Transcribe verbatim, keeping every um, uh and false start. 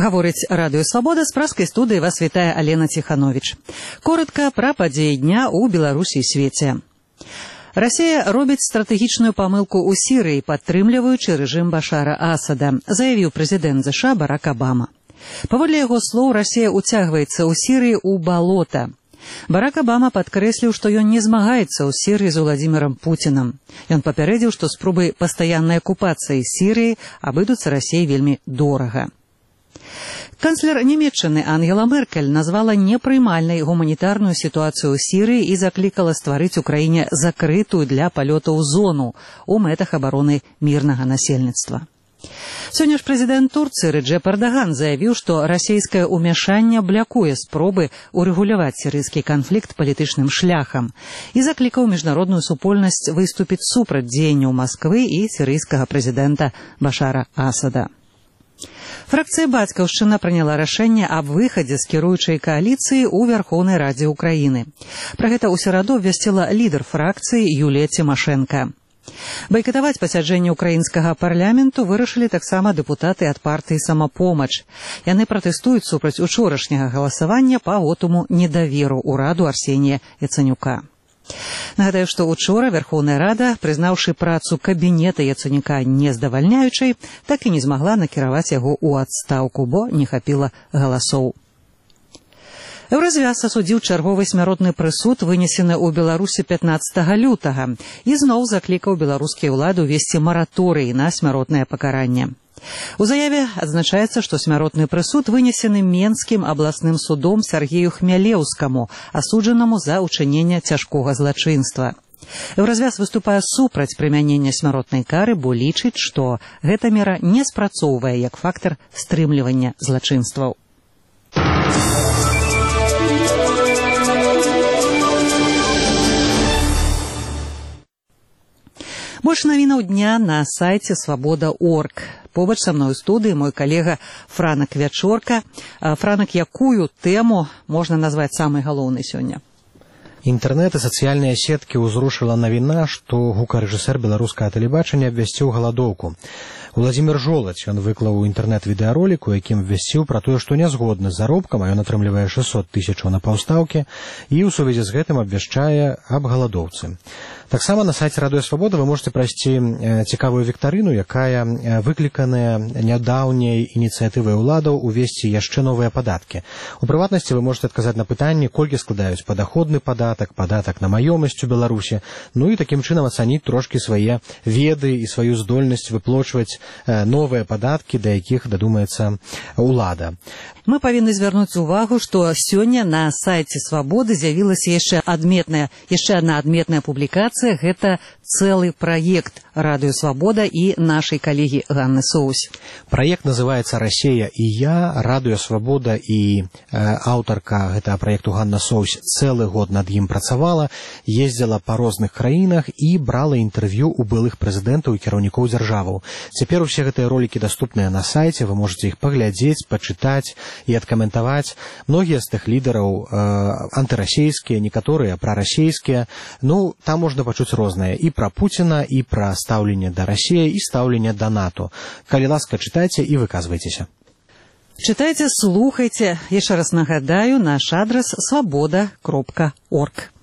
Гаворыць Радыё Свабода, з праскай студыі вас вітае Алена Ціхановіч. Коротка пра падзеі дня ў Беларусі і свеце. Расія робіць стратэгічную памылку ў Сірыі, падтрымліваючы рэжым Башара Асада, заявіў прэзідэнт ЗША Барак Абама. Паводле яго слоў, Расія ўцягваецца ў Сірыі ў балота. Барак Абама падкрэсліў, што ён не змагаецца ў Сірыі з Уладзімірам Пуцінам. Ён папярэдзіў, што спробы пастаяннай акупацыі Сірыі абыдуцца Расіі вельмі дорага. Канцлер Нямецчыны Ангела Меркель назвала непрымальнай гуманітарную сітуацыю ў Сірыі і заклікала стварыць у краіне закрытую для палётаў зону ў мэтах абароны мірнага насельніцтва. Сёння ж прэзідэнт Турцыі Реджеп Эрдаган заявіў, што расійскае ўмяшанне блякуе спробы урэгуляваць сірыйскі канфлікт палітычным шляхам і заклікаў міжнародную супольнасць выступіць супраць дзеянняў Масквы і сірыйскага прэзідэнта Башара Асада. Фракцыя «Бацькаўшчына» прыняла рашэнне аб выхадзе з кіруючай кааліцыі ў Вярхоўнай Радзе Ўкраіны. Пра гэта ў сераду абвясціла лідар фракцыі Юлія Цімашэнка. Байкатаваць пасяджэнне ўкраінскага парламенту вырашылі таксама дэпутаты ад партыі «Самапомач». Яны пратэстуюць супраць учорашняга галасавання па вотуму недаверу ўраду Арсенія Яцэнюка. Нагадаю, што учора Верховная Рада, прызнаўшы працу кабінета Яцэнюка нездавальняючай, так і не змагла накіраваць яго ў адстаўку, бо не хапіла галасоў. Еўразвяз асудзіў чарговы смяротны прысуд, вынесены ў Беларусі пятнаццатага лютага, і зноў заклікаў беларускія ўлады ўвесці мараторый на смяротнае пакаранне. У заяве адзначаецца, што смяротны прысуд вынесены Менскім абласным судом Сергею Хмялеўскаму, асуджанаму за ўчыненне цяжкога злачынства. Еўразвяз выступае супраць прымянення смяротнай кары, бо лічыць, што гэта мера не спрацоўвае як фактар стрымлівання злачынстваў. Больш навінаў дня на сайце свабода точка орг. Побач са мной у студыі мой калега Франак Вячорка. Франак, якую тэму можна назваць самай галоўнай сёння? Інтэрнэт і сацыяльныя сеткі ўзрушыла навіна, што гукарэжысэр беларускага тэлебачання абвясціў галадоўку. Уладзімір Жолаць, ён выклаў у інтэрнэт-відэаролік, у якім абвясціў пра тое, што не згодны з заробкам, а ён атрымлівае шэсцьсот тысячаў на паўстаўкі, і ў сувязі з гэтым абвяшчае аб галадоўцы. Таксама на сайце Радыё Свабода вы можете прайсці цікавую віктарыну, якая выкліканая нядаўняй ініцыятывай уладаў увесці яшчэ новыя падаткі. У прыватнасці вы можете адказаць на пытанні, колькі складаюць падаходны падатак, падатак на маёмасць у Беларусі, ну і такім чынам ацаніць трошкі свае веды і сваю здольнасць выплочваць новыя падаткі, да якіх дадумаецца ўлада. Мы павінны звярнуць увагу, што сёння на сайце Свабоды з'явілася яшчэ адметная, яшчэ адна адметная публікацыя. Гэта цэлы праект Радыё Свабода і нашай калегі Ганны Соусь. Праект называецца «Расія і я». Радыё Свабода і э, аўтарка гэтага праекту Ганна Соусь цэлы год над ім працавала, ездзіла па розных краінах і брала інтэрв'ю у былых прэзідэнтаў і кіраўнікоў дзяржаваў. Цяпер усе гэтыя ролікі даступныя на сайце, вы можете іх паглядзець, пачытаць і адкаментаваць. Многія з тых лідараў э, антырасійскія, некаторыя прарасійскія. Ну, там можна пачуць рознае і пра Пуціна, і пра стаўленне да Расіі, і стаўленне да НАТО. Калі ласка, чытайце і выказвайцеся. Чытайце, слухайце. Яшчэ раз нагадаю, наш адрас свабода кропка орг.